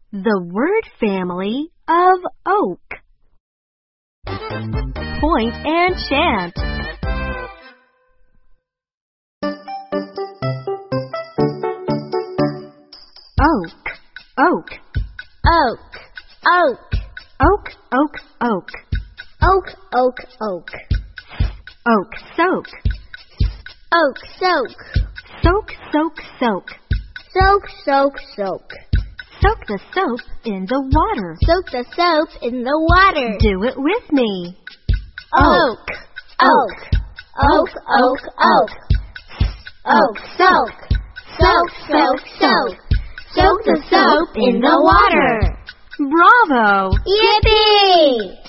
The word family of oak. Point and chant. Oak, oak. Oak, oak. Oak, oak, oak. Oak, oak, oak. Oak, soak. Oak, soak. Soak, soak, soak. Soak, soak, soak. Soak the soap in the water. Soak the soap in the water. Do it with me. Oak, oak. Oak, oak, oak. Oak, soak. Soak, soak, soak. Soak the soap in the water. Bravo! Yippee!